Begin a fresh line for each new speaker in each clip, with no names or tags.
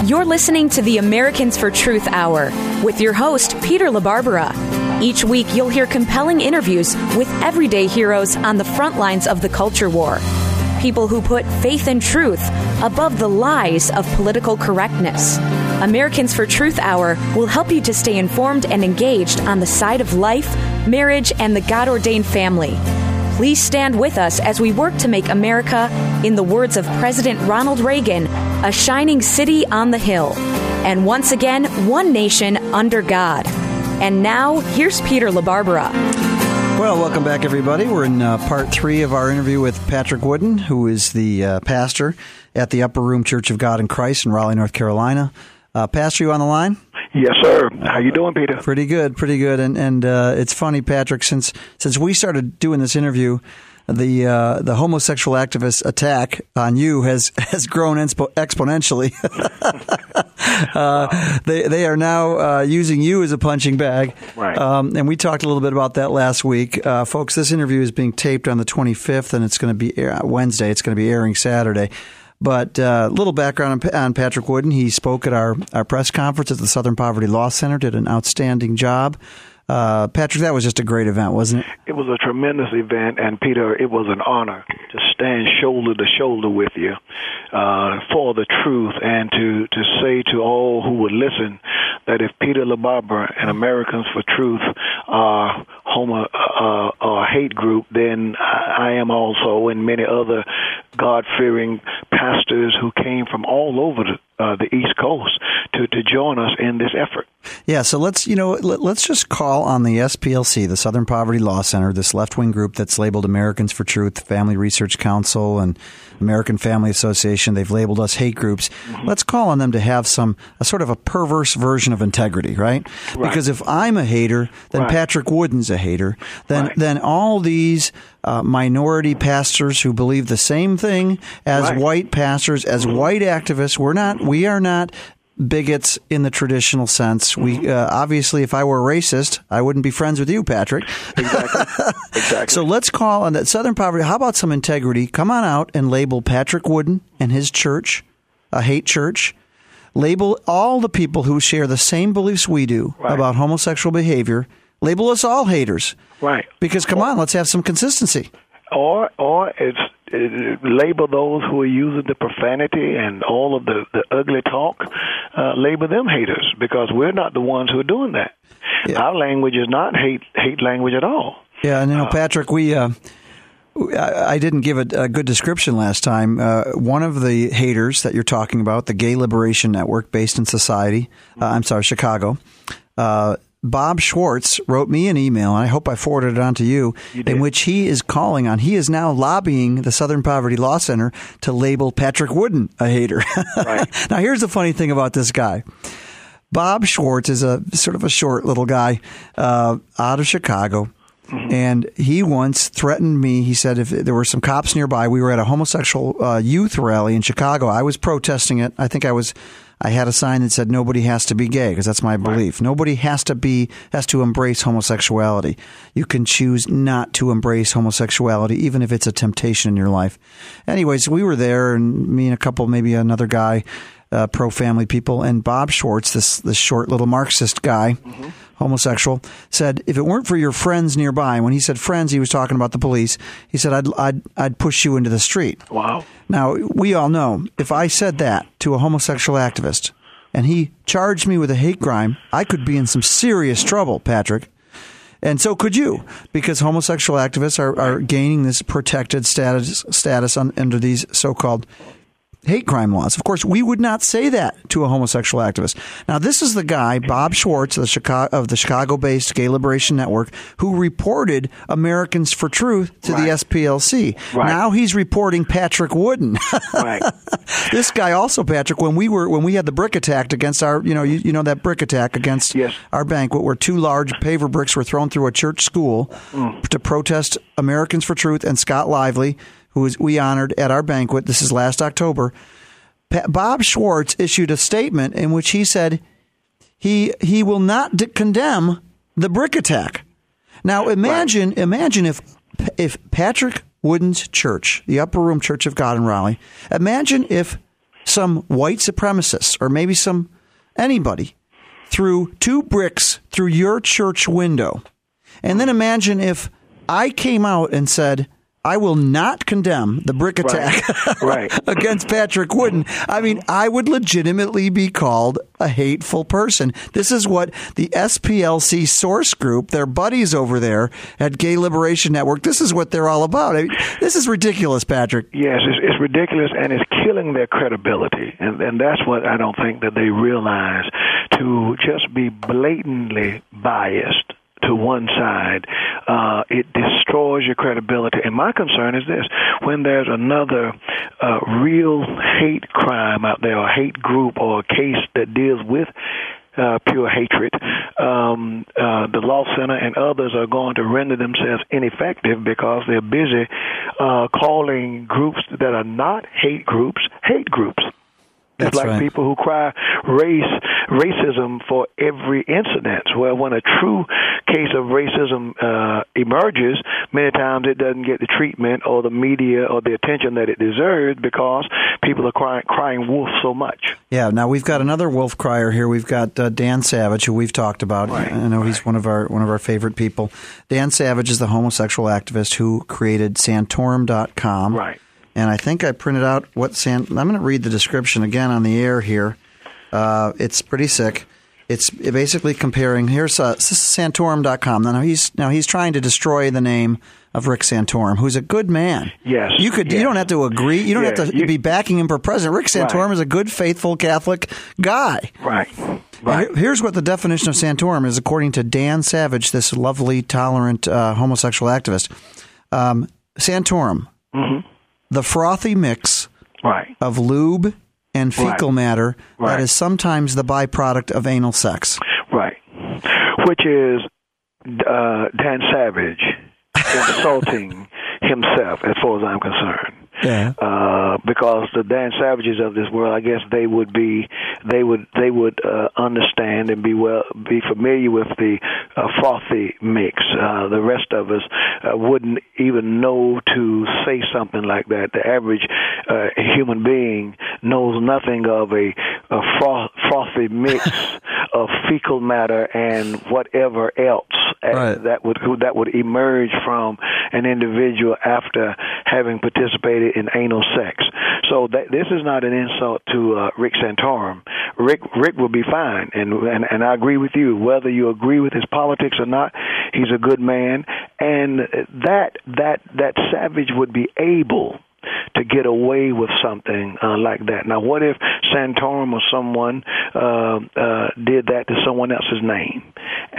You're listening to the Americans for Truth Hour with your host, Peter LaBarbera. Each week, you'll hear compelling interviews with everyday heroes on the front lines of the culture war. People who put faith and truth above the lies of political correctness. Americans for Truth Hour will help you to stay informed and engaged on the side of life, marriage, and the God-ordained family. Please stand with us as we work to make America, in the words of President Ronald Reagan, a shining city on the hill. And once again, one nation under God. And now, here's Peter LaBarbera.
Well, welcome back, everybody. We're in part 3 of our interview with Patrick Wooden, who is the pastor at the Upper Room Church of God in Christ in Raleigh, North Carolina. Pastor, you on the line?
Yes, sir. How you doing, Peter?
Pretty good. And it's funny, Patrick, since we started doing this interview, the homosexual activist attack on you has grown exponentially. They are now using you as a punching bag.
Right.
And we talked a little bit about that last week. Folks, this interview is being taped on the 25th, and it's going to be Wednesday. It's going to be airing Saturday. But a little background on Patrick Wooden. He spoke at our press conference at the Southern Poverty Law Center, did an outstanding job. Patrick, that was just a great event, wasn't it?
It was a tremendous event, and Peter, it was an honor to stand shoulder to shoulder with you for the truth, and to say to all who would listen that if Peter LaBarbera and Americans for Truth are hate group, then I am also, and many other God-fearing pastors who came from all over the East Coast to join us in this effort.
Yeah, so let's just call on the SPLC, the Southern Poverty Law Center, this left-wing group that's labeled Americans for Truth, Family Research Council, and American Family Association. They've labeled us hate groups. Mm-hmm. Let's call on them to have a sort of a perverse version of integrity, right? Because if I'm a hater, then Patrick Wooden's a hater. Then all these minority pastors who believe the same thing as white pastors, as white activists, we are not bigots in the traditional sense. We obviously, if I were a racist, I wouldn't be friends with you, Patrick.
Exactly.
So let's call on that Southern Poverty. How about some integrity? Come on out and label Patrick Wooden and his church a hate church. Label all the people who share the same beliefs we do about homosexual behavior. Label us all haters. Right. Because come on, let's have some consistency.
Or it's label those who are using the profanity and all of the ugly talk, label them haters, because we're not the ones who are doing that. Yeah. Our language is not hate language at all.
Yeah, and Patrick, I didn't give a good description last time. One of the haters that you're talking about, the Gay Liberation Network, based in Chicago, Bob Schwartz wrote me an email, and I hope I forwarded it on to you, in which he is he is now lobbying the Southern Poverty Law Center to label Patrick Wooden a hater. Right. Now, here's the funny thing about this guy. Bob Schwartz is a sort of a short little guy out of Chicago. Mm-hmm. And he once threatened me. He said if there were some cops nearby, we were at a homosexual youth rally in Chicago. I was protesting it. I think I had a sign that said nobody has to be gay, because that's my belief. Nobody has to embrace homosexuality. You can choose not to embrace homosexuality, even if it's a temptation in your life. Anyways, we were there, and me and a couple, maybe another guy, pro-family people, and Bob Schwartz, this short little Marxist guy, homosexual, said if it weren't for your friends nearby, when he said friends, he was talking about the police. He said I'd push you into the street. Wow. Now, we all know if I said that to a homosexual activist and he charged me with a hate crime, I could be in some serious trouble, Patrick. And so could you, because homosexual activists are gaining this protected status under these so-called hate crime laws. Of course, we would not say that to a homosexual activist. Now, this is the guy, Bob Schwartz, of the Chicago-based Gay Liberation Network, who reported Americans for Truth to the SPLC. Right. Now he's reporting Patrick Wooden. Right. This guy also, Patrick, when we had the brick attack against our, that brick attack against our banquet, where 2 large paver bricks were thrown through a church school to protest Americans for Truth and Scott Lively, who we honored at our banquet. This is last October. Bob Schwartz issued a statement in which he said he will not condemn the brick attack. Now, imagine if Patrick Wooden's church, the Upper Room Church of God in Raleigh, imagine if some white supremacists or maybe anybody threw 2 bricks through your church window, and then imagine if I came out and said, I will not condemn the brick attack against Patrick Wooden. I mean, I would legitimately be called a hateful person. This is what the SPLC source group, their buddies over there at Gay Liberation Network, this is what they're all about. I mean, this is ridiculous, Patrick.
Yes, it's ridiculous, and it's killing their credibility. And that's what I don't think that they realize, to just be blatantly biased to one side, it destroys your credibility. And my concern is this: when there's another real hate crime out there, or hate group, or a case that deals with pure hatred, the Law Center and others are going to render themselves ineffective because they're busy calling groups that are not hate groups. It's like
right.
People who cry racism for every incident. Well, when a true case of racism emerges, many times it doesn't get the treatment or the media or the attention that it deserves because people are crying wolf so much.
Yeah, now we've got another wolf crier here. We've got Dan Savage, who we've talked about.
Right.
I know he's one of our favorite people. Dan Savage is the homosexual activist who created Santorum.com.
Right.
And I think I printed out I'm going to read the description again on the air here. It's pretty sick. It's basically comparing. This is Santorum.com. Now he's trying to destroy the name of Rick Santorum, who's a good man.
Yes.
You don't have to agree. You don't have to be backing him for president. Rick Santorum is a good, faithful Catholic guy.
Right.
Here's what the definition of Santorum is, according to Dan Savage, this lovely, tolerant homosexual activist. Santorum. Mm-hmm. The frothy mix of lube and fecal matter that is sometimes the byproduct of anal sex.
Right. Which is Dan Savage insulting himself, as far as I'm concerned.
Yeah.
Because the Dan Savages of this world, I guess they would understand and be familiar with the frothy mix. The rest of us wouldn't even know to say something like that. The average human being knows nothing of a frothy mix of fecal matter and whatever else that would emerge from an individual after having participated in anal sex. So this is not an insult to Rick Santorum. Rick will be fine, and I agree with you. Whether you agree with his politics or not, he's a good man, and that Savage would be able to get away with something like that. Now, what if Santorum or someone did that to someone else's name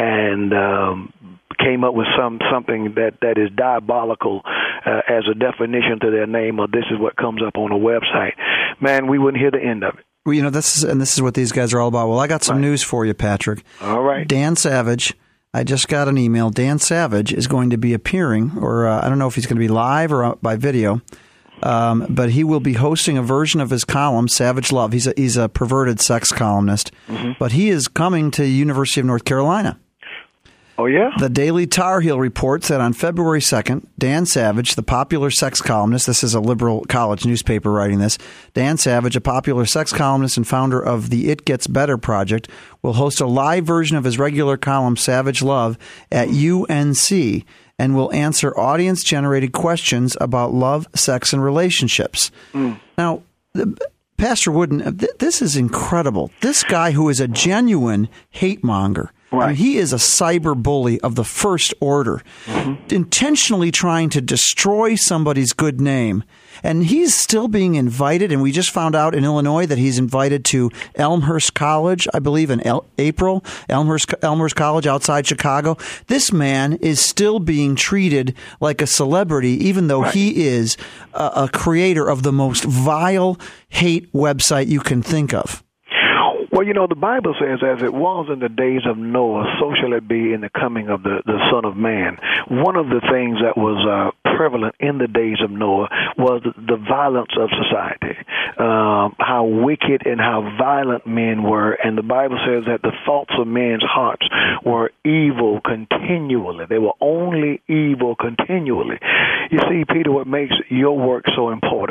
and came up with something that is diabolical as a definition to their name, or this is what comes up on a website? Man, we wouldn't hear the end of it.
Well, this is what these guys are all about. Well, I got some news for you, Patrick.
All right.
Dan Savage, I just got an email. Dan Savage is going to be appearing, or I don't know if he's going to be live or by video, but he will be hosting a version of his column, Savage Love. He's a perverted sex columnist, but he is coming to the University of North Carolina.
Oh, yeah?
The Daily Tar Heel reports that on February 2nd, Dan Savage, the popular sex columnist, this is a liberal college newspaper writing this, Dan Savage, a popular sex columnist and founder of the It Gets Better Project, will host a live version of his regular column, Savage Love, at UNC, and will answer audience-generated questions about love, sex, and relationships. Now, Pastor Wooden, this is incredible. This guy who is a genuine hate monger, I mean, he is a cyber bully of the first order, intentionally trying to destroy somebody's good name. And he's still being invited, and we just found out in Illinois that he's invited to Elmhurst College, I believe in April, Elmhurst College outside Chicago. This man is still being treated like a celebrity, even though he is a creator of the most vile hate website you can think of.
Well, the Bible says, as it was in the days of Noah, so shall it be in the coming of the Son of Man. One of the things that was prevalent in the days of Noah was the violence of society, how wicked and how violent men were. And the Bible says that the thoughts of men's hearts were evil continually. They were only evil continually. You see, Peter, what makes your work so important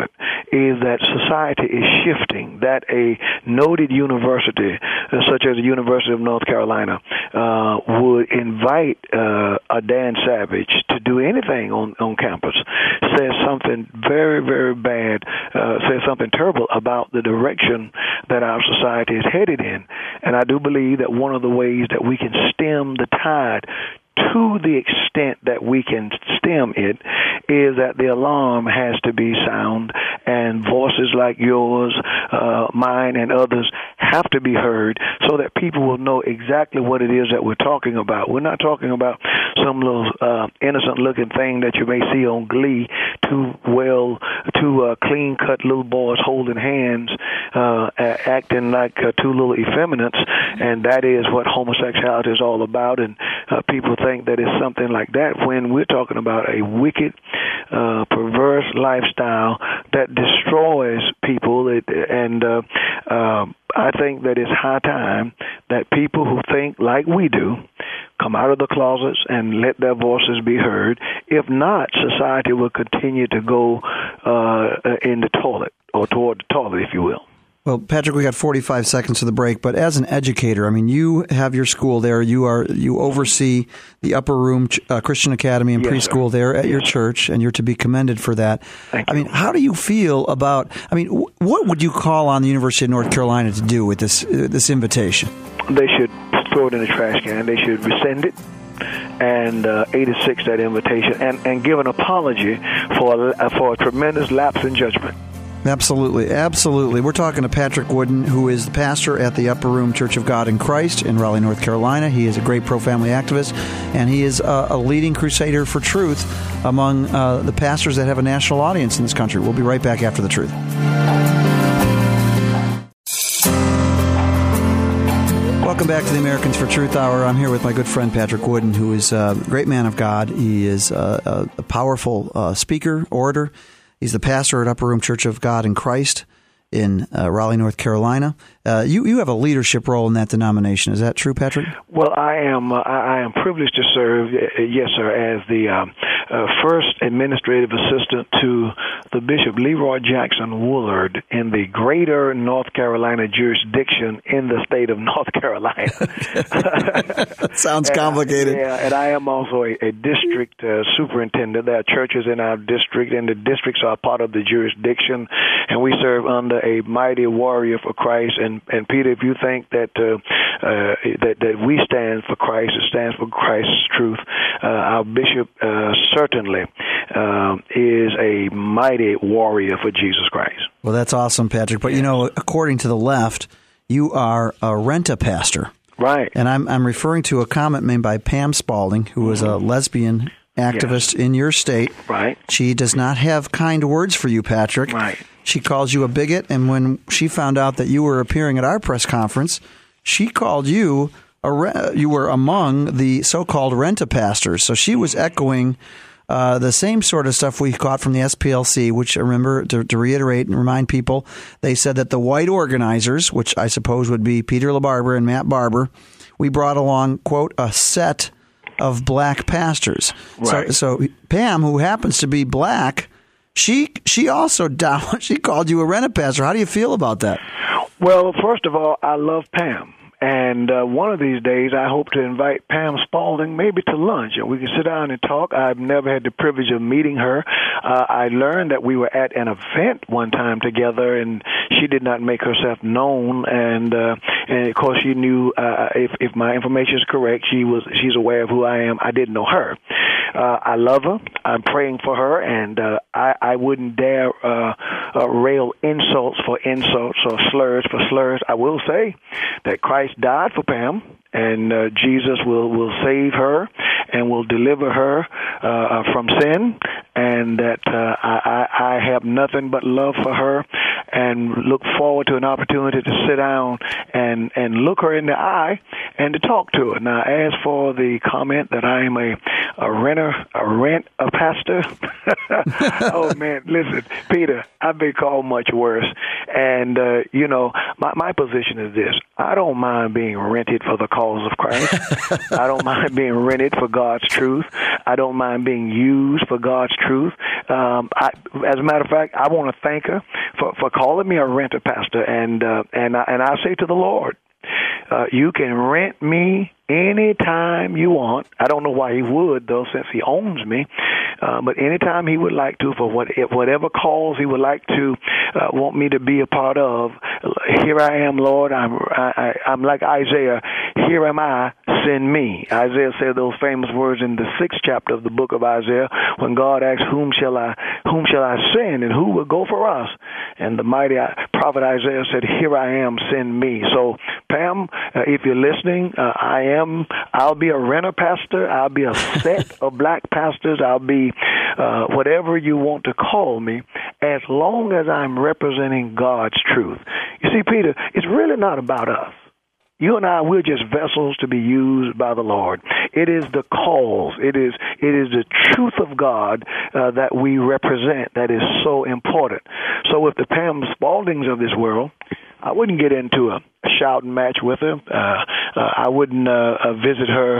is that society is shifting, that a noted university, such as the University of North Carolina, would invite a Dan Savage to do anything on campus, says something very, very bad, says something terrible about the direction that our society is headed in. And I do believe that one of the ways that we can stem the tide to the extent that we can stem it is that the alarm has to be sound, and voices like yours, mine, and others have to be heard so that people will know exactly what it is that we're talking about. We're not talking about some little innocent-looking thing that you may see on Glee, two clean-cut little boys holding hands, acting like two little effeminates, and that is what homosexuality is all about, and people think that it's something like that when we're talking about a wicked, perverse lifestyle that destroys people. I think that it's high time that people who think like we do come out of the closets and let their voices be heard. If not, society will continue to go in the toilet, or toward the toilet, if you will.
Well, Patrick, we got 45 seconds to the break, but as an educator, I mean, you have your school there. You oversee the Upper Room Christian Academy and preschool there at your church, and you're to be commended for that.
Thank you.
I mean, how do you feel about? I mean, what would you call on the University of North Carolina to do with this invitation? They
should throw it in the trash can. They should rescind it and 86 that invitation, and give an apology for a tremendous lapse in judgment.
Absolutely, absolutely. We're talking to Patrick Wooden, who is the pastor at the Upper Room Church of God in Christ in Raleigh, North Carolina. He is a great pro-family activist, and he is a leading crusader for truth among the pastors that have a national audience in this country. We'll be right back after the truth. Welcome back to the Americans for Truth Hour. I'm here with my good friend Patrick Wooden, who is a great man of God. He is a powerful speaker, orator. He's the pastor at Upper Room Church of God in Christ in Raleigh, North Carolina. You have a leadership role in that denomination. Is that true, Patrick?
Well, I am privileged to serve, yes, sir, as the first administrative assistant to the Bishop Leroy Jackson Woolard in the greater North Carolina jurisdiction in the state of North Carolina.
Sounds complicated.
And I am also a district superintendent. There are churches in our district, and the districts are part of the jurisdiction, and we serve under a mighty warrior for Christ. And Peter, if you think that that we stand for Christ, it stands for Christ's truth. Our bishop certainly is a mighty warrior for Jesus Christ.
Well, that's awesome, Patrick. But, you know, according to the left, you are a rent-a-pastor.
Right.
And I'm referring to a comment made by Pam Spalding, who was a lesbian activist in your state.
Right.
She does not have kind words for you, Patrick.
Right.
She calls you a bigot, and when she found out that you were appearing at our press conference, she called you you were among the so-called rent-a-pastors. So she was echoing the same sort of stuff we caught from the SPLC, which, I remember, to reiterate and remind people, they said that the white organizers, which I suppose would be Peter LaBarbera and Matt Barber, we brought along, quote, a set of black pastors.
Right.
So Pam, who happens to be black, she also she called you a rent-a-pastor. How do you feel about that?
Well, first of all, I love Pam. And one of these days, I hope to invite Pam Spalding maybe to lunch, and we can sit down and talk. I've never had the privilege of meeting her. I learned that we were at an event one time together, and she did not make herself known. And of course, she knew if my information is correct, she's aware of who I am. I didn't know her. I love her. I'm praying for her, and I wouldn't dare rail insults for insults or slurs for slurs. I will say that Christ died for Pam, and Jesus will save her and will deliver her from sin, and that I have nothing but love for her, and look forward to an opportunity to sit down and look her in the eye and to talk to her. Now, as for the comment that I am a pastor, oh man, listen, Peter, I've been called much worse. And, my position is this. I don't mind being rented for the cause of Christ. I don't mind being rented for God's truth. I don't mind being used for God's truth. As a matter of fact, I want to thank her for calling me a renter pastor. And I say to the Lord, you can rent me anytime you want. I don't know why he would, though, since he owns me. But anytime he would like to, for whatever cause he would like to want me to be a part of, here I am, Lord. I'm like Isaiah. Here am I. Send me. Isaiah said those famous words in the 6th chapter of the book of Isaiah when God asked, whom shall I send, and who will go for us? And the mighty prophet Isaiah said, here I am. Send me. So, Pam, if you're listening, I'll be a renter pastor. I'll be a set of black pastors. I'll be whatever you want to call me, as long as I'm representing God's truth. You see, Peter, it's really not about us. You and I, we're just vessels to be used by the Lord. It is the cause. It is the truth of God that we represent that is so important. So with the Pam Spaldings of this world, I wouldn't get into a shouting match with her. I wouldn't visit her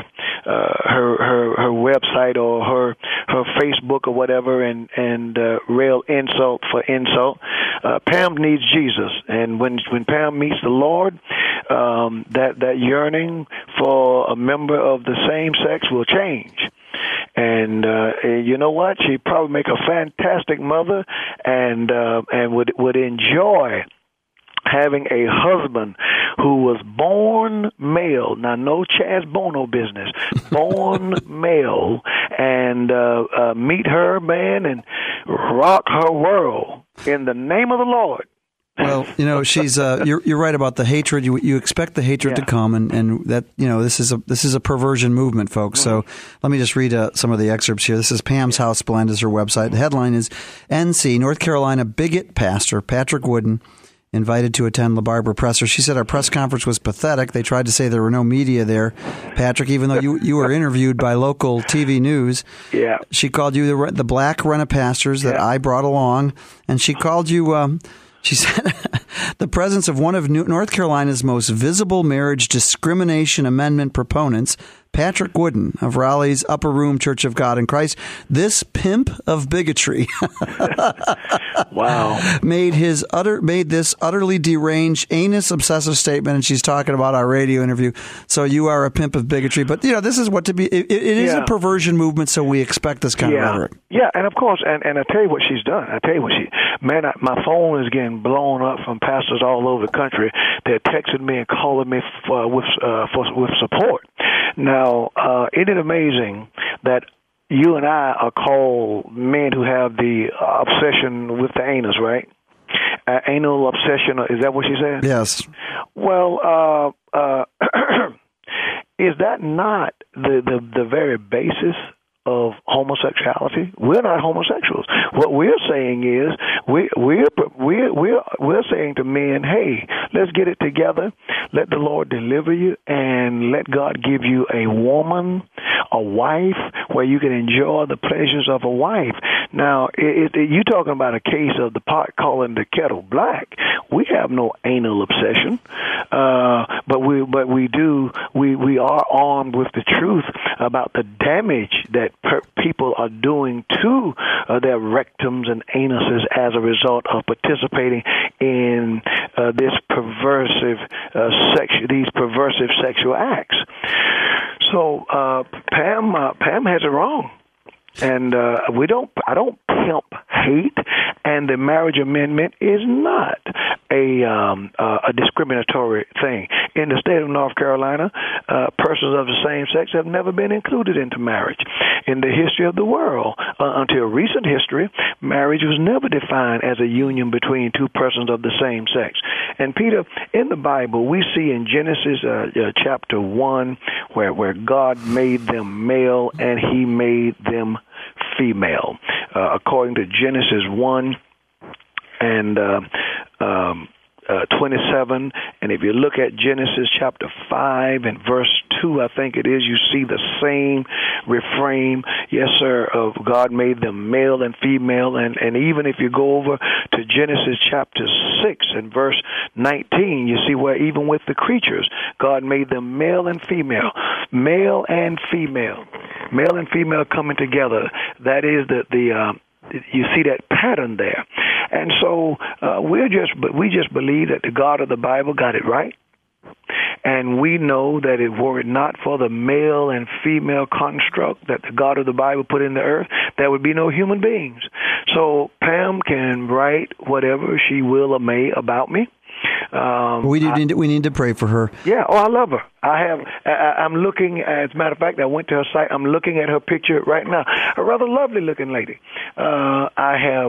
website or her Facebook or whatever and rail insult for insult. Pam needs Jesus, and when Pam meets the Lord, that yearning for a member of the same sex will change. And you know what? She'd probably make a fantastic mother, and would enjoy having a husband who was born male. Now, no Chaz Bono business. Born male, and meet her, man, and rock her world in the name of the Lord.
Well, she's you're right about the hatred. You expect the hatred to come, and that this is a perversion movement, folks. So let me just read some of the excerpts here. This is Pam's House Blend is her website. The headline is NC North Carolina bigot pastor Patrick Wooden invited to attend LaBarbera presser. She said our press conference was pathetic. They tried to say there were no media there, Patrick, even though you were interviewed by local TV news. Yeah. She called you the black rent-a-pastors that I brought along, and she called you. She said the presence of one of North Carolina's most visible marriage discrimination amendment proponents, Patrick Wooden of Raleigh's Upper Room Church of God in Christ, this pimp of bigotry,
wow,
made this utterly deranged, anus obsessive statement, and she's talking about our radio interview. So you are a pimp of bigotry, but this is what to be. It is a perversion movement, so we expect this kind of rhetoric.
Yeah, and of course, and I tell you what she's done. My phone is getting blown up from pastors all over the country. They're texting me and calling me with support. Now, isn't it amazing that you and I are called men who have the obsession with the anus, right? Anal obsession, is that what she said?
Yes.
Well, is that not the very basis of homosexuality? We're not homosexuals. What we're saying is we're saying to men, hey, let's get it together. Let the Lord deliver you, and let God give you a woman, a wife, where you can enjoy the pleasures of a wife. Now, you're talking about a case of the pot calling the kettle black. We have no anal obsession, but we are armed with the truth about the damage that people are doing to their rectums and anuses as a result of participating in these perversive sexual acts. So Pam has it wrong. And I don't pimp hate, and the marriage amendment is not a discriminatory thing. In the state of North Carolina, persons of the same sex have never been included into marriage. In the history of the world, until recent history, marriage was never defined as a union between two persons of the same sex. And Peter, in the Bible, we see in Genesis chapter 1 where God made them male and he made them female. According to Genesis 1 and 27, and if you look at Genesis chapter 5 and verse 2, I think it is, you see the same refrain, yes, sir, of God made them male and female, and even if you go over to Genesis chapter 6 and verse 19, you see where even with the creatures, God made them male and female coming together. That is you see that pattern there. And so we just believe that the God of the Bible got it right. And we know that if were it not for the male and female construct that the God of the Bible put in the earth, there would be no human beings. So Pam can write whatever she will or may about me.
We need to pray for her.
Yeah. Oh, I love her. I'm looking. As a matter of fact, I went to her site. I'm looking at her picture right now. A rather lovely looking lady. I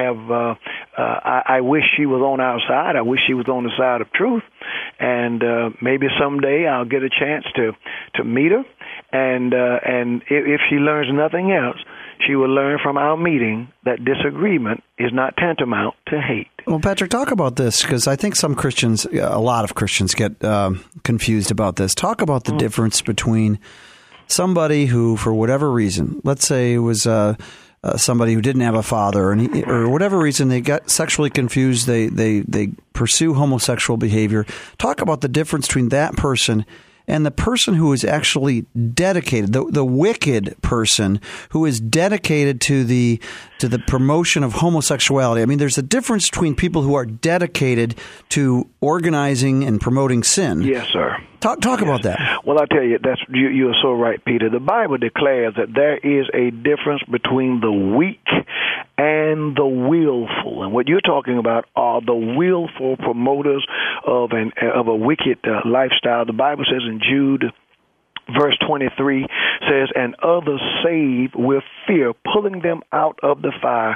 wish she was on our side. I wish she was on the side of truth. And maybe someday I'll get a chance to meet her. And if she learns nothing else, she will learn from our meeting that disagreement is not tantamount to hate.
Well, Patrick, talk about this, because I think some Christians, a lot of Christians, get confused about this. Talk about the difference between somebody who, for whatever reason, let's say it was somebody who didn't have a father, or whatever reason, they got sexually confused, they pursue homosexual behavior. Talk about the difference between that person and the person who is actually dedicated, the wicked person who is dedicated to the promotion of homosexuality. I mean, there's a difference between people who are dedicated to organizing and promoting sin.
Yes, sir.
Talk about that.
Well, I tell you, you are so right, Peter. The Bible declares that there is a difference between the weak and the willful. And what you're talking about are the willful promoters of a wicked lifestyle. The Bible says in Jude, verse 23 says, and others save with fear, pulling them out of the fire.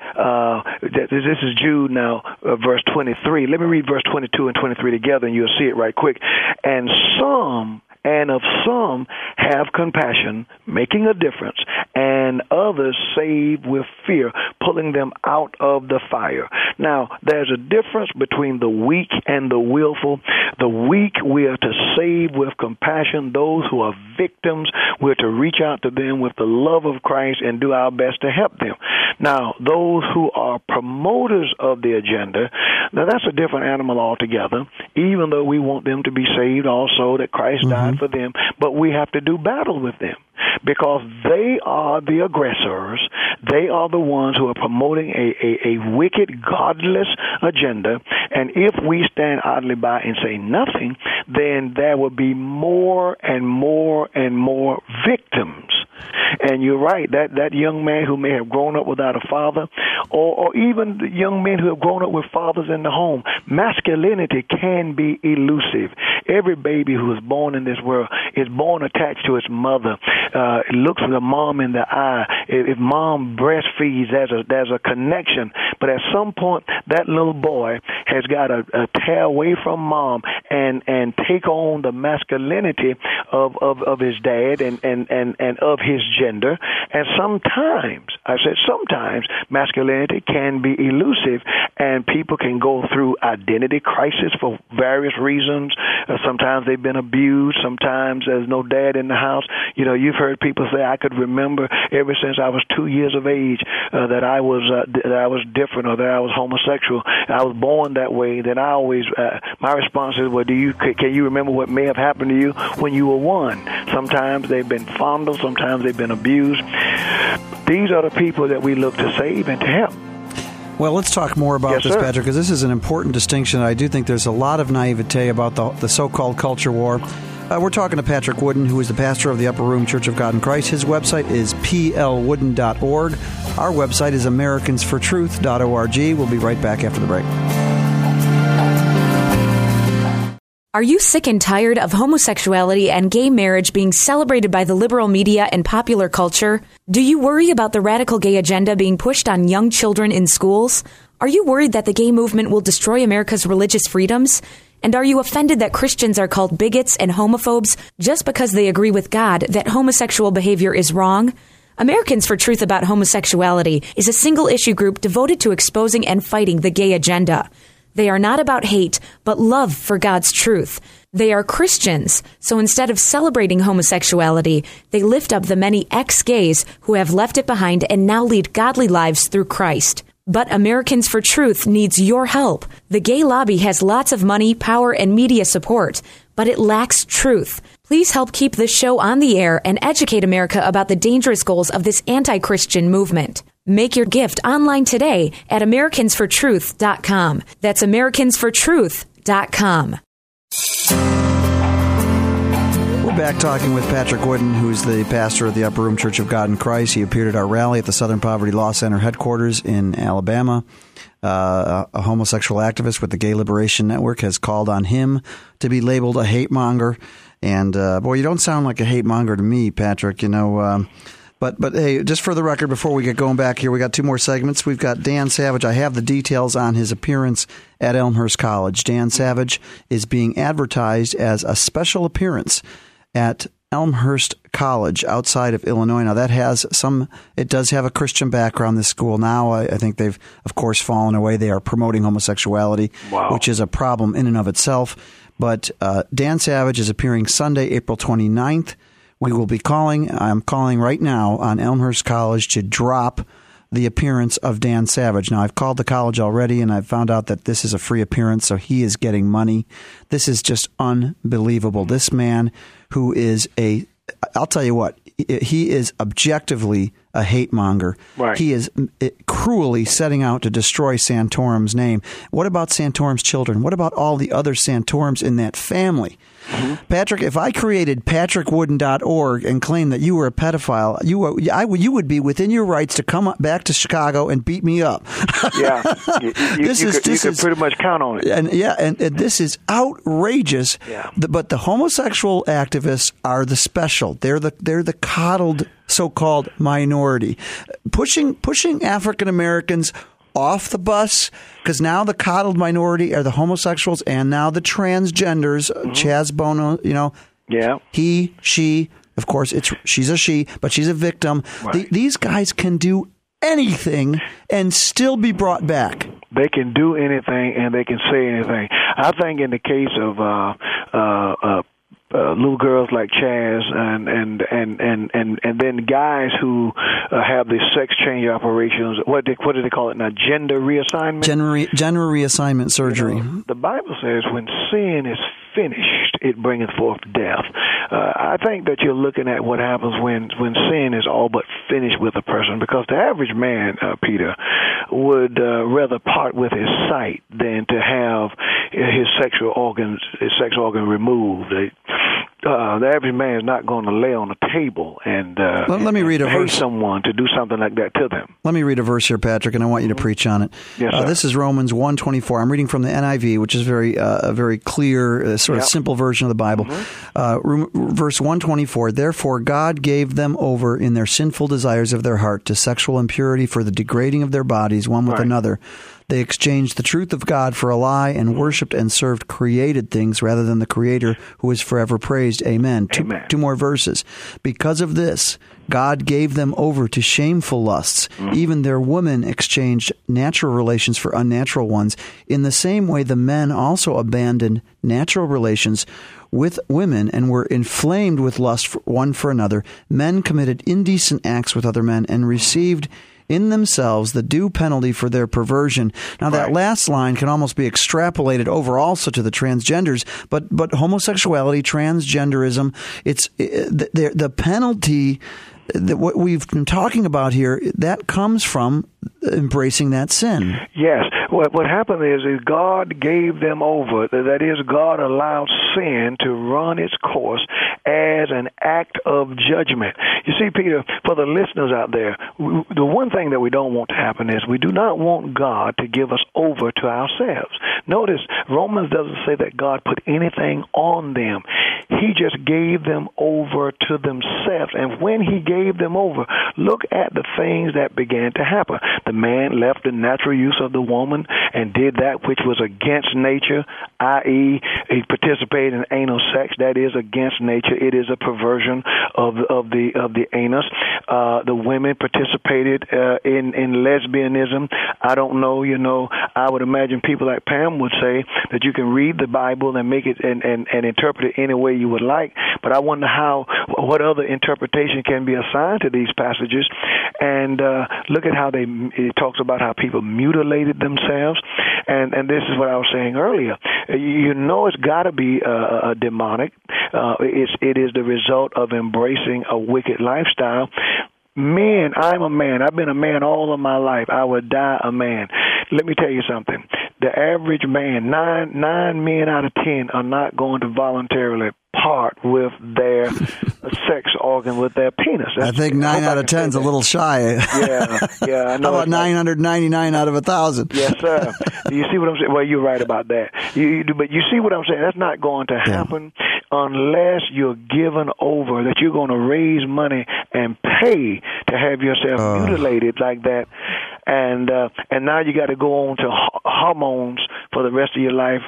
This is Jude now, verse 23. Let me read verse 22 and 23 together, and you'll see it right quick. And of some have compassion, making a difference, and others save with fear, pulling them out of the fire. Now, there's a difference between the weak and the willful. The weak, we are to save with compassion. Those who are victims, we're to reach out to them with the love of Christ and do our best to help them. Now, those who are promoters of the agenda, now that's a different animal altogether, even though we want them to be saved also, that Christ died for them, but we have to do battle with them because they are the aggressors. They are the ones who are promoting a wicked, godless agenda, and if we stand idly by and say nothing, then there will be more and more and more victims. And you're right, that young man who may have grown up without a father, or even the young men who have grown up with fathers in the home, masculinity can be elusive. Every baby who is born in this world is born attached to its mother. It looks the mom in the eye. If mom breastfeeds, there's a connection. But at some point, that little boy has got to tear away from mom and take on the masculinity of his dad and of his gender. And sometimes, I said sometimes, masculinity can be elusive, and people can go through identity crisis for various reasons. Sometimes they've been abused. Sometimes there's no dad in the house. You know, you've heard people say, I could remember ever since I was 2 years of age that I was different, or that I was homosexual. I was born that way. Then I always, my response is, well, can you remember what may have happened to you when you were one? Sometimes they've been fondled. Sometimes they've been abused. These are the people that we look to save and to help.
Well, let's talk more about this, Patrick, because this is an important distinction. I do think there's a lot of naivete about the so-called culture war. We're talking to Patrick Wooden, who is the pastor of the Upper Room Church of God in Christ. His website is plwooden.org. Our website is americansfortruth.org. We'll be right back after the break.
Are you sick and tired of homosexuality and gay marriage being celebrated by the liberal media and popular culture? Do you worry about the radical gay agenda being pushed on young children in schools? Are you worried that the gay movement will destroy America's religious freedoms? And are you offended that Christians are called bigots and homophobes just because they agree with God that homosexual behavior is wrong? Americans for Truth About Homosexuality is a single-issue group devoted to exposing and fighting the gay agenda. They are not about hate, but love for God's truth. They are Christians, so instead of celebrating homosexuality, they lift up the many ex-gays who have left it behind and now lead godly lives through Christ. But Americans for Truth needs your help. The gay lobby has lots of money, power, and media support, but it lacks truth. Please help keep this show on the air and educate America about the dangerous goals of this anti-Christian movement. Make your gift online today at AmericansForTruth.com. That's AmericansForTruth.com.
We're back talking with Patrick Wooden, who's the pastor of the Upper Room Church of God in Christ. He appeared at our rally at the Southern Poverty Law Center headquarters in Alabama. A homosexual activist with the Gay Liberation Network has called on him to be labeled a hate monger. And, boy, you don't sound like a hate monger to me, Patrick, But hey, just for the record, before we get going back here, we got two more segments. We've got Dan Savage. I have the details on his appearance at Elmhurst College. Dan Savage is being advertised as a special appearance at Elmhurst College outside of Illinois. Now, it does have a Christian background, this school. Now, I think they've, of course, fallen away. They are promoting homosexuality, which is a problem in and of itself. But Dan Savage is appearing Sunday, April 29th. I'm calling right now on Elmhurst College to drop the appearance of Dan Savage. Now, I've called the college already, and I've found out that this is a free appearance, so he is getting money. This is just unbelievable. This man who is I'll tell you what, he is objectively a hate monger.
Right.
He is cruelly setting out to destroy Santorum's name. What about Santorum's children? What about all the other Santorums in that family? Mm-hmm. Patrick, if I created patrickwooden.org and claimed that you were a pedophile, you would be within your rights to come back to Chicago and beat me up.
Yeah, you could pretty much count on it.
And this is outrageous.
Yeah.
But the homosexual activists are the special. They're the coddled so-called minority, pushing African Americans off the bus, because now the coddled minority are the homosexuals and now the transgenders. Mm-hmm. Chaz Bono,
Yeah.
He, she, of course, she's a she, but she's a victim.
Right.
These guys can do anything and still be brought back.
They can do anything and they can say anything. I think in the case of little girls like Chaz and then guys who have the sex change operations. What do they call it now? Gender reassignment.
Gender reassignment surgery.
The Bible says when sin is finished, it bringeth forth death. I think that you're looking at what happens when sin is all but finished with a person, because the average man, Peter, would rather part with his sight than to have his sex organ removed. The average man is not going to lay on a table and
let me read a verse.
Pay someone to do something like that to them.
Let me read a verse here, Patrick, and I want you to preach on it.
Yes, sir.
This is Romans 1:24. I'm reading from the NIV, which is a very clear, simple version of the Bible. Mm-hmm. Verse 124, therefore God gave them over in their sinful desires of their heart to sexual impurity for the degrading of their bodies one with another. They exchanged the truth of God for a lie and worshipped and served created things rather than the Creator, who is forever praised. Amen. Two more verses. Because of this, God gave them over to shameful lusts. Even their women exchanged natural relations for unnatural ones. In the same way, the men also abandoned natural relations with women and were inflamed with lust one for another. Men committed indecent acts with other men and received in themselves the due penalty for their perversion. Now, that last line can almost be extrapolated over also to the transgenders, but homosexuality, transgenderism, the penalty that what we've been talking about here, that comes from embracing that sin.
Yes. What happened is God gave them over. That is, God allowed sin to run its course as an act of judgment. You see, Peter, for the listeners out there, the one thing that we don't want to happen is we do not want God to give us over to ourselves. Notice, Romans doesn't say that God put anything on them. He just gave them over to themselves. And when he gave them over, look at the things that began to happen. The man left the natural use of the woman and did that which was against nature, i.e., he participated in anal sex. That is against nature. It is a perversion of the anus. The women participated in lesbianism. I don't know, I would imagine people like Pam would say that you can read the Bible and make it and interpret it any way you would like, but I wonder what other interpretation can be assigned to these passages. And look at how it talks about how people mutilated themselves, and this is what I was saying earlier. It's got to be demonic. It is the result of embracing a wicked lifestyle. Men, I'm a man. I've been a man all of my life. I would die a man. Let me tell you something. The average man, nine men out of 10 are not going to voluntarily part with their sex organ, with their penis.
I think 9 out of 10 is a little shy.
Yeah. I know.
How about 999 out of 1,000?
Yes, sir. You see what I'm saying? Well, you're right about that. But you see what I'm saying? That's not going to happen unless you're given over, that you're going to raise money and pay to have yourself mutilated like that. And now you got to go on to hormones for the rest of your life.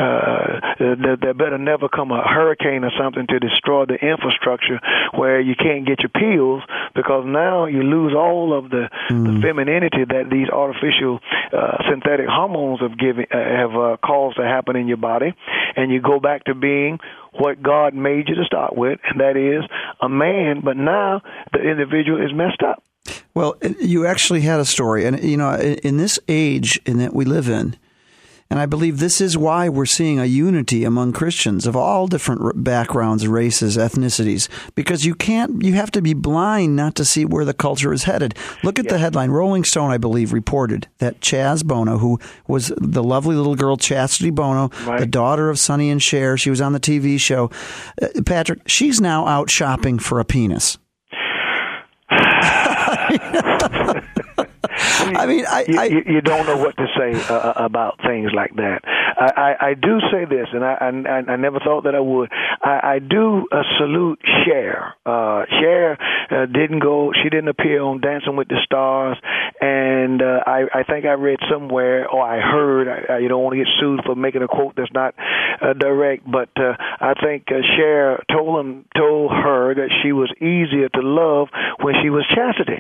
There better never come a hurricane or something to destroy the infrastructure where you can't get your pills, because now you lose all of the femininity that these artificial synthetic hormones have caused to happen in your body, and you go back to being what God made you to start with, and that is a man. But now the individual is messed up.
Well, you actually had a story, and in this age in that we live in, and I believe this is why we're seeing a unity among Christians of all different backgrounds, races, ethnicities, because you have to be blind not to see where the culture is headed. Look at the headline. Rolling Stone, I believe, reported that Chaz Bono, who was the lovely little girl Chastity Bono, the daughter of Sonny and Cher, she was on the TV show. Patrick, she's now out shopping for a penis. I mean,
you don't know what to say about things like that. I do say this, and I never thought that I would. I do salute Cher. Cher didn't go. She didn't appear on Dancing with the Stars, and I think I read somewhere, or I heard. You don't want to get sued for making a quote that's not direct, but I think Cher told her that she was easier to love when she was Chastity.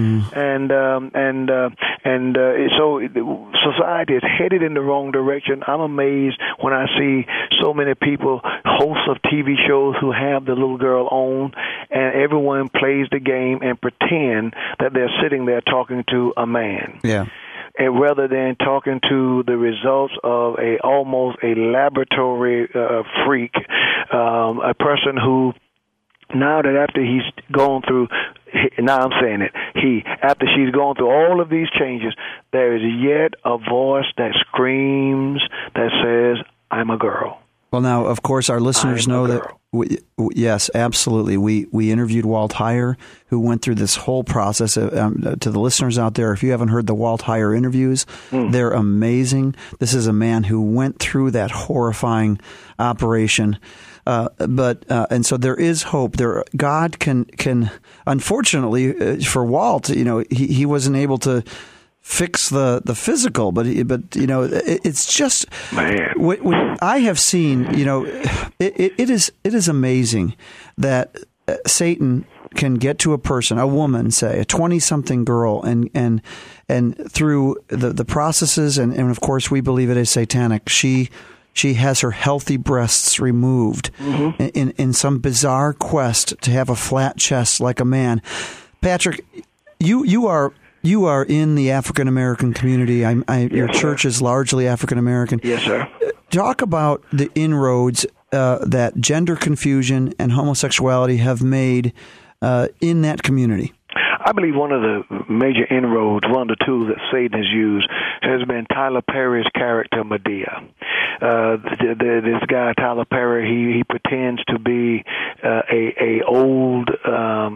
So society is headed in the wrong direction. I'm amazed when I see so many people, hosts of TV shows, who have the little girl on, and everyone plays the game and pretend that they're sitting there talking to a man.
Yeah.
And rather than talking to the results of almost a laboratory freak, a person who, now that after he's gone through, now I'm saying it, after she's gone through all of these changes, there is yet a voice that screams, that says, I'm a girl.
Well, now, of course, our listeners know that, yes, absolutely. We interviewed Walt Heyer, who went through this whole process. To the listeners out there, if you haven't heard the Walt Heyer interviews, they're amazing. This is a man who went through that horrifying operation. And so there is hope. God can unfortunately for Walt, he wasn't able to fix the physical, but it's just,
man.
When I have seen, it is amazing that Satan can get to a person, a woman, say a 20-something girl, and through the processes, and of course we believe it is satanic. She has her healthy breasts removed in some bizarre quest to have a flat chest like a man. Patrick, you are in the African American community. Your church is largely African American.
Yes, sir.
Talk about the inroads that gender confusion and homosexuality have made in that community.
I believe one of the major inroads, one of the tools that Satan has used, has been Tyler Perry's character Medea. This guy Tyler Perry, he pretends to be a old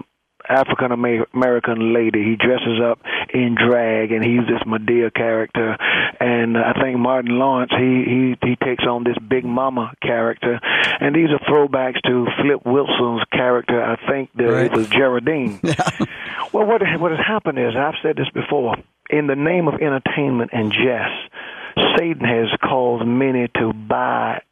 African American lady. He dresses up in drag, and he's this Medea character. And I think Martin Lawrence, he takes on this Big Mama character. And these are throwbacks to Flip Wilson's character. I think it was Geraldine. Yeah. Well, what has happened is, I've said this before, in the name of entertainment and jest, Satan has caused many to buy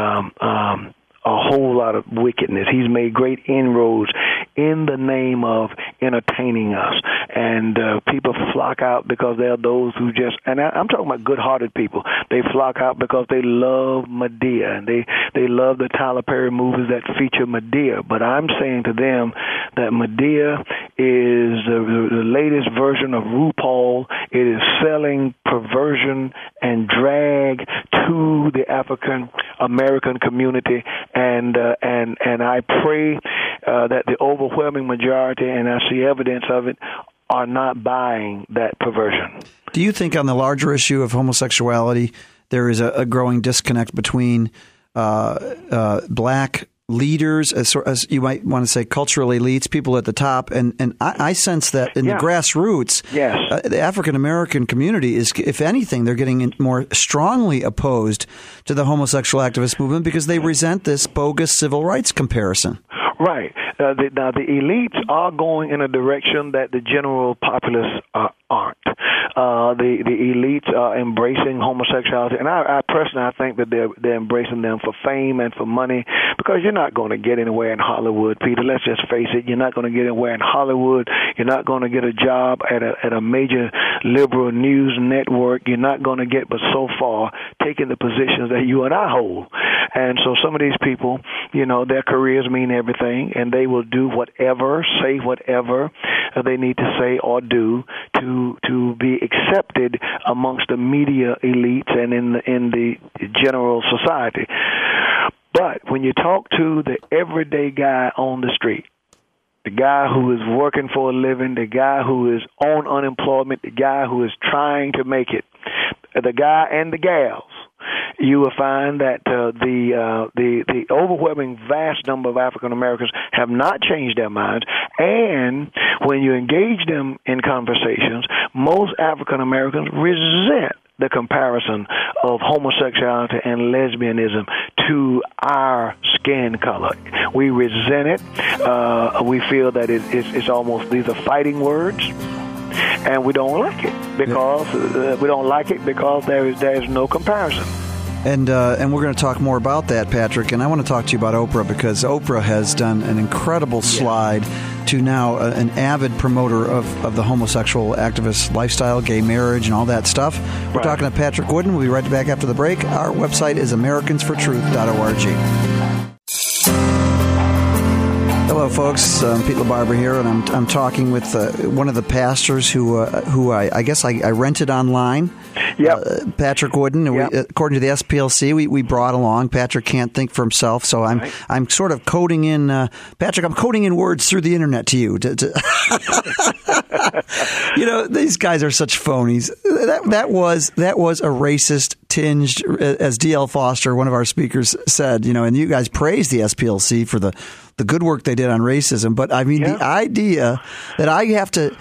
a whole lot of wickedness. He's made great inroads in the name of entertaining us. And people flock out because there are those who just, and I'm talking about good-hearted people, they flock out because they love Medea, and they love the Tyler Perry movies that feature Medea. But I'm saying to them that Medea is the latest version of RuPaul. It is selling perversion and drag to the African American community, and I pray that the overwhelming majority, and I see evidence of it, are not buying that perversion.
Do you think on the larger issue of homosexuality, there is a growing disconnect between black leaders, as you might want to say, cultural elites, people at the top, and I sense that in the grassroots, the African American community is, if anything, they're getting more strongly opposed to the homosexual activist movement because they resent this bogus civil rights comparison.
Right. Now, the elites are going in a direction that the general populace aren't. The elites are embracing homosexuality, and I personally think that they're embracing them for fame and for money, because you're not going to get anywhere in Hollywood, Peter. Let's just face it. You're not going to get anywhere in Hollywood. You're not going to get a job at a major liberal news network. You're not going to get but so far taking the positions that you and I hold. And so some of these people, their careers mean everything, and they will do whatever, say whatever they need to say or do to be accepted amongst the media elites and in the general society. But when you talk to the everyday guy on the street, the guy who is working for a living, the guy who is on unemployment, the guy who is trying to make it, the guy and the gals, you will find that the overwhelming vast number of African Americans have not changed their minds. And when you engage them in conversations, most African Americans resent the comparison of homosexuality and lesbianism to our skin color. We resent it. We feel that it's almost, these are fighting words. And we don't like it because there is no comparison.
And we're going to talk more about that, Patrick. And I want to talk to you about Oprah, because Oprah has done an incredible slide to now an avid promoter of the homosexual activist lifestyle, gay marriage, and all that stuff. We're talking to Patrick Wooden. We'll be right back after the break. Our website is americansfortruth.org. Hello, folks. I'm Pete LaBarbera here, and I'm talking with one of the pastors who I guess I rented online.
Yep.
Patrick Wooden. Yep. According to the SPLC, we brought along. Patrick can't think for himself, so I'm sort of coding in. Patrick, I'm coding in words through the internet to you. These guys are such phonies. That was a racist tinged, as D.L. Foster, one of our speakers, said. And you guys praised the SPLC for the good work they did on racism. But I mean, the idea that I have to,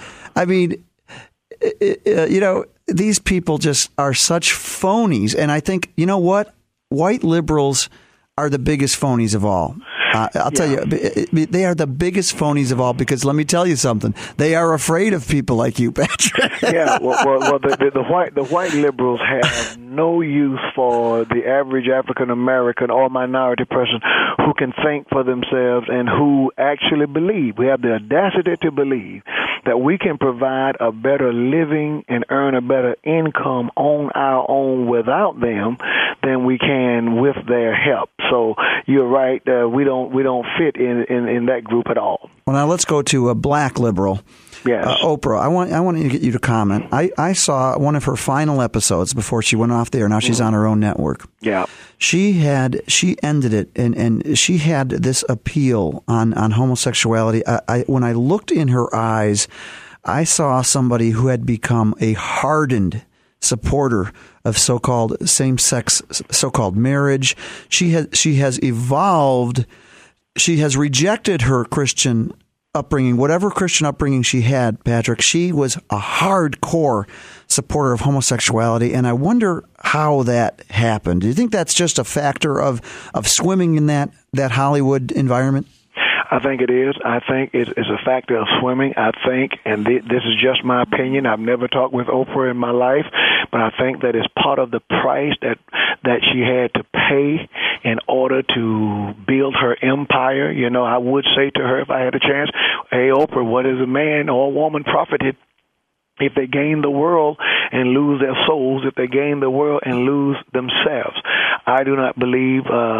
these people just are such phonies. And I think, you know what? White liberals are the biggest phonies of all. I'll tell you, they are the biggest phonies of all, because let me tell you something. They are afraid of people like you, Patrick.
The white liberals have no use for the average African American or minority person who can think for themselves and who actually believe. We have the audacity to believe that we can provide a better living and earn a better income on our own without them than we can with their help. So you're right. We don't fit in that group at all.
Well, now let's go to a black liberal.
Yes.
Oprah, I want to get you to comment. I saw one of her final episodes before she went off the air. Now she's on her own network.
Yeah.
She ended it, and she had this appeal on homosexuality. When I looked in her eyes, I saw somebody who had become a hardened supporter of so-called same-sex, so-called marriage. She has evolved. She has rejected her Christian upbringing, whatever Christian upbringing she had, Patrick, she was a hardcore supporter of homosexuality, and I wonder how that happened. Do you think that's just a factor of swimming in that Hollywood environment?
I think it is. I think it's a factor of swimming. I think, and this is just my opinion, I've never talked with Oprah in my life, but I think that it's part of the price that she had to pay in order to build her empire. You know, I would say to her if I had a chance, hey, Oprah, what is a man or a woman profited if they gain the world and lose their souls, if they gain the world and lose themselves? I do not believe,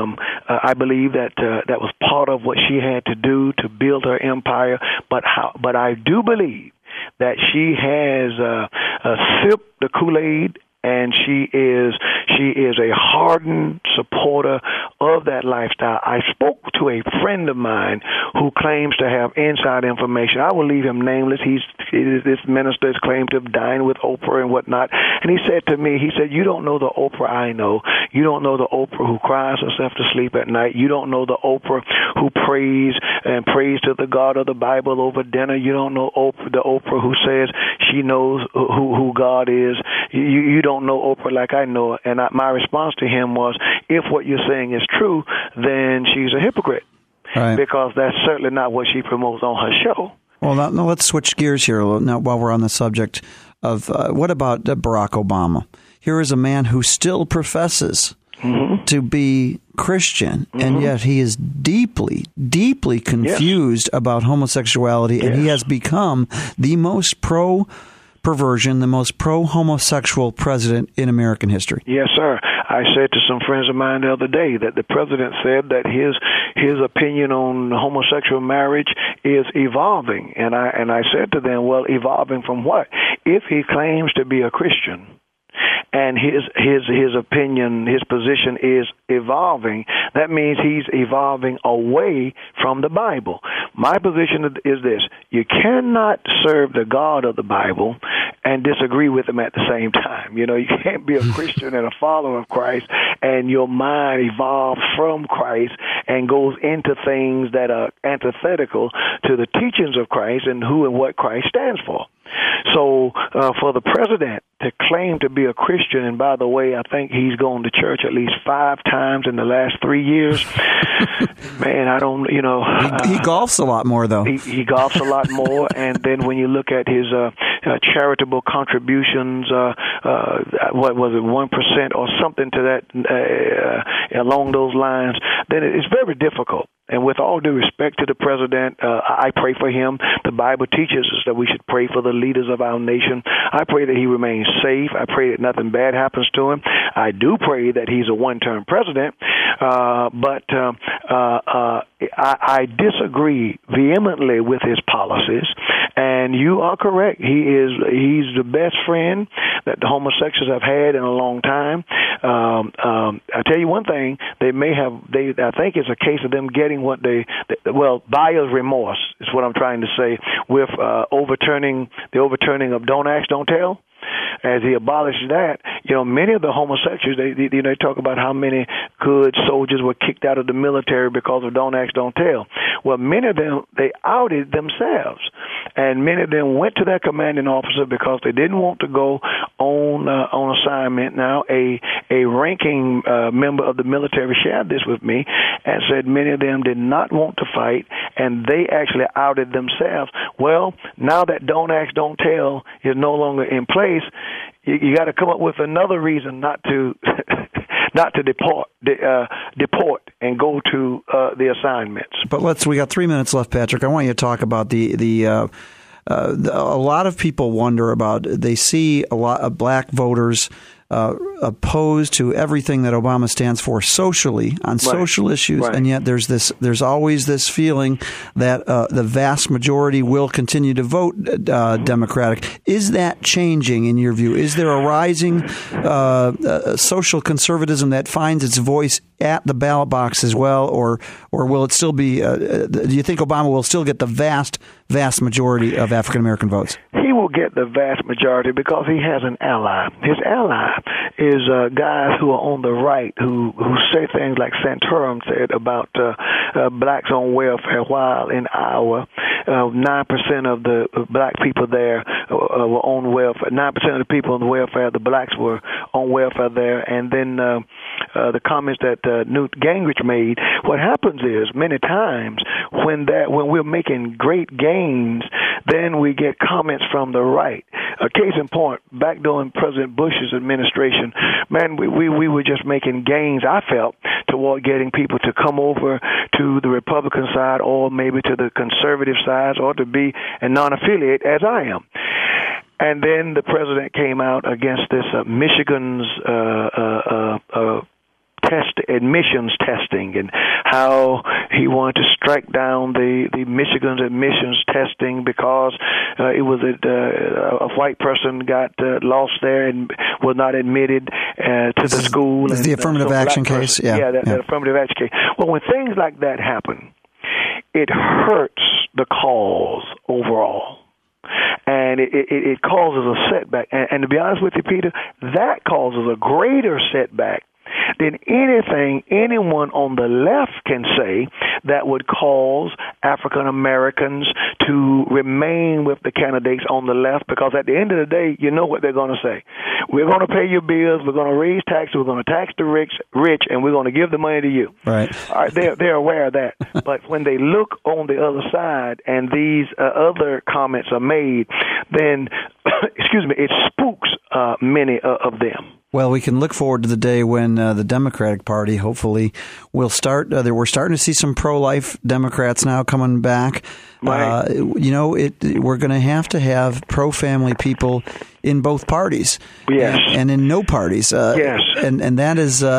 I believe that that was part of what she had to do to build her empire, but I do believe that she has sipped the Kool-Aid, and she is a hardened supporter of that lifestyle. I spoke to a friend of mine who claims to have inside information. I will leave him nameless. This minister has claimed to have dined with Oprah and whatnot. And he said to me, you don't know the Oprah I know. You don't know the Oprah who cries herself to sleep at night. You don't know the Oprah who prays to the God of the Bible over dinner. You don't know the Oprah who says she knows who God is. You don't know Oprah like I know her. And my response to him was, if what you're saying is true, then she's a hypocrite. Right. Because that's certainly not what she promotes on her show. Well,
now let's switch gears here now while we're on the subject of what about Barack Obama? Here is a man who still professes to be Christian, and yet he is deeply, deeply confused about homosexuality, and he has become the most pro-perversion, the most pro-homosexual president in American history.
Yes, sir. I said to some friends of mine the other day that the president said that his opinion on homosexual marriage is evolving. And I said to them, well, evolving from what? If he claims to be a Christian and his opinion, his position is evolving, that means he's evolving away from the Bible. My position is this: you cannot serve the God of the Bible and disagree with him at the same time. You know, you can't be a Christian and a follower of Christ and your mind evolves from Christ and goes into things that are antithetical to the teachings of Christ and who and what Christ stands for. So for the president to claim to be a Christian, and by the way, I think he's gone to church at least 5 times in the last 3 years. Man, I don't, you know.
He golfs a lot more, though.
He golfs a lot more. And then when you look at his charitable contributions, what was it, 1% or something to that, along those lines, then it's very difficult. And with all due respect to the president, I pray for him. The Bible teaches us that we should pray for the leaders of our nation. I pray that he remains safe. I pray that nothing bad happens to him. I do pray that he's a one-term president. But I disagree vehemently with his policies. And you are correct. He's the best friend that the homosexuals have had in a long time. I tell you one thing: I think it's a case of them getting what buyer's remorse is what I'm trying to say with overturning of Don't Ask, Don't Tell. As he abolished that, you know, many of the homosexuals, they talk about how many good soldiers were kicked out of the military because of Don't Ask, Don't Tell. Well, many of them, they outed themselves. And many of them went to their commanding officer because they didn't want to go on assignment. Now, a ranking member of the military shared this with me and said many of them did not want to fight, and they actually outed themselves. Well, now that Don't Ask, Don't Tell is no longer in place, you got to come up with another reason not to deport and go to the assignments.
But we got 3 minutes left, Patrick. I want you to talk about a lot of people wonder about. They see a lot of black voters opposed to everything that Obama stands for socially on social issues, and yet there's always this feeling that the vast majority will continue to vote Democratic. Is that changing in your view? Is there a rising social conservatism that finds its voice at the ballot box as well, or will it still be? Do you think Obama will still get the vast majority of African American votes?
He will get the vast majority because he has an ally. His ally is guys who are on the right who say things like Santorum said about blacks on welfare, while in Iowa 9% of the black people there were on welfare. 9% of the people on the welfare, the blacks were on welfare there. And then the comments that Newt Gingrich made. What happens is many times when we're making great gains, then we get comments from the right. A case in point, back during President Bush's administration, man, we were just making gains, I felt, toward getting people to come over to the Republican side or maybe to the conservative side or to be a non-affiliate as I am. And then the president came out against this Michigan's admissions testing and how he wanted to strike down the Michigan's admissions testing because it was a white person got lost there and was not admitted to the school.
This is the affirmative action case?
Yeah, the affirmative action case. Well, when things like that happen, it hurts the cause overall. And it causes a setback. And to be honest with you, Peter, that causes a greater setback than anything anyone on the left can say that would cause African Americans to remain with the candidates on the left, because at the end of the day, you know what they're going to say. We're going to pay your bills, we're going to raise taxes, we're going to tax the rich, and we're going to give the money to you.
Right.
All right, they're aware of that. But when they look on the other side and these other comments are made, then, it spooks many of them.
Well, we can look forward to the day when the Democratic Party hopefully will start. We're starting to see some pro-life Democrats now coming back.
Right.
We're going to have pro-family people in both parties.
Yes.
And in no parties.
Yes.
And that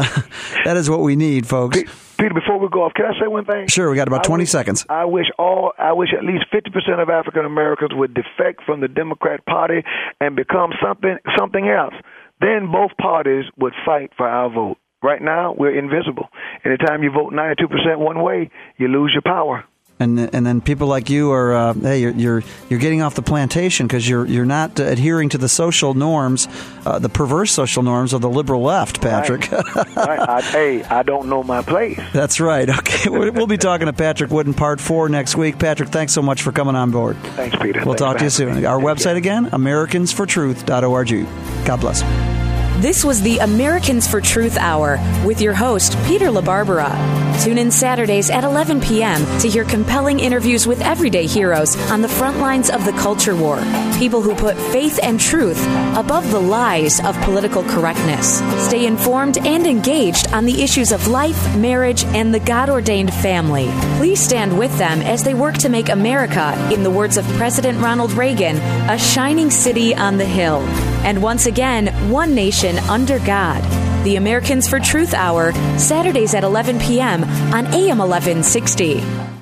is what we need, folks.
Peter, before we go off, can I say one thing?
Sure, we got about 20 seconds.
I wish at least 50% of African Americans would defect from the Democrat Party and become something else. Then both parties would fight for our vote. Right now, we're invisible. Anytime you vote 92% one way, you lose your power.
And then people like you are you're getting off the plantation because you're not adhering to the social norms, the perverse social norms of the liberal left, Patrick.
Right. I don't know my place.
That's right. Okay, we'll be talking to Patrick Wood in Part 4 next week. Patrick, thanks so much for coming on board.
Thanks, Peter.
We'll talk to you soon. Our website again, AmericansForTruth.org. God bless.
This was the Americans for Truth Hour with your host, Peter LaBarbera. Tune in Saturdays at 11 p.m. to hear compelling interviews with everyday heroes on the front lines of the culture war. People who put faith and truth above the lies of political correctness. Stay informed and engaged on the issues of life, marriage, and the God-ordained family. Please stand with them as they work to make America, in the words of President Ronald Reagan, a shining city on the hill. And once again, one nation under God. The Americans for Truth Hour, Saturdays at 11 p.m. on AM 1160.